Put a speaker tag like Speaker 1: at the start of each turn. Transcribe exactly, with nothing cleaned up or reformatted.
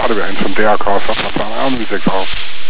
Speaker 1: hadden we eens van D R K, zat van aan muziek af.